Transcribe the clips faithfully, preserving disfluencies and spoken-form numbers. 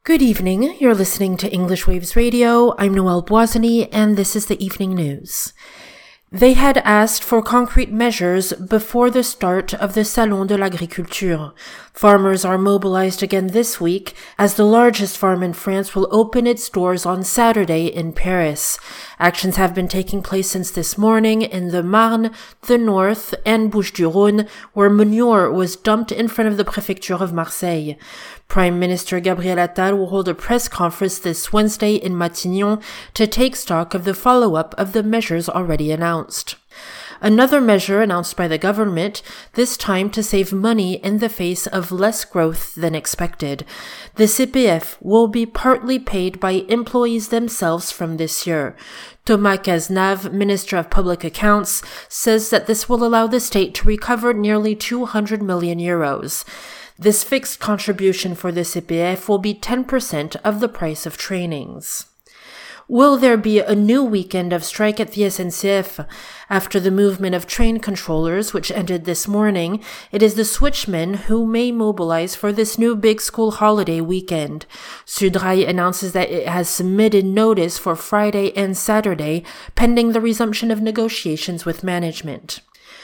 Good evening. You're listening to English Waves Radio. I'm Noelle Boisany, and this is the evening news. They had asked for concrete measures before the start of the Salon de l'Agriculture. Farmers are mobilized again this week as the largest farm in France will open its doors on Saturday in Paris. Actions have been taking place since this morning in the Marne, the North, and Bouches-du-Rhône, where manure was dumped in front of the Prefecture of Marseille. Prime Minister Gabriel Attal will hold a press conference this Wednesday in Matignon to take stock of the follow-up of the measures already announced. Another measure announced by the government, this time to save money in the face of less growth than expected. The C P F will be partly paid by employees themselves from this year. Thomas Cazenave, Minister of Public Accounts, says that this will allow the state to recover nearly two hundred million euros. This fixed contribution for the C P F will be ten percent of the price of trainings. Will there be a new weekend of strike at the S N C F? After the movement of train controllers, which ended this morning, it is the switchmen who may mobilize for this new big school holiday weekend. Sudrail announces that it has submitted notice for Friday and Saturday, pending the resumption of negotiations with management.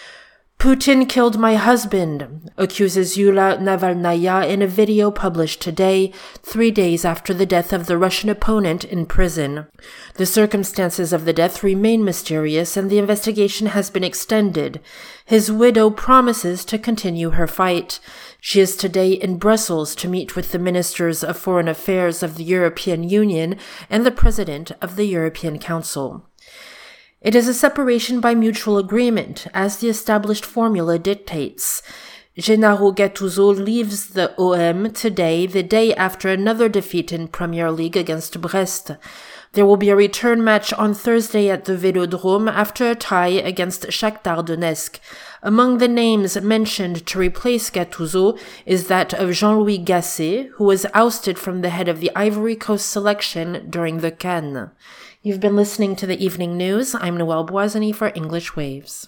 Putin killed my husband, accuses Yulia Navalnaya in a video published today, three days after the death of the Russian opponent in prison. The circumstances of the death remain mysterious and the investigation has been extended. His widow promises to continue her fight. She is today in Brussels to meet with the ministers of foreign affairs of the European Union and the president of the European Council. It is a separation by mutual agreement, as the established formula dictates. Gennaro Gattuso leaves the O M today, the day after another defeat in Premier League against Brest. There will be a return match on Thursday at the Vélodrome after a tie against Shakhtar Donetsk. Among the names mentioned to replace Gattuso is that of Jean-Louis Gasset, who was ousted from the head of the Ivory Coast selection during the CAN. You've been listening to the evening news. I'm Noelle Boisany for English Waves.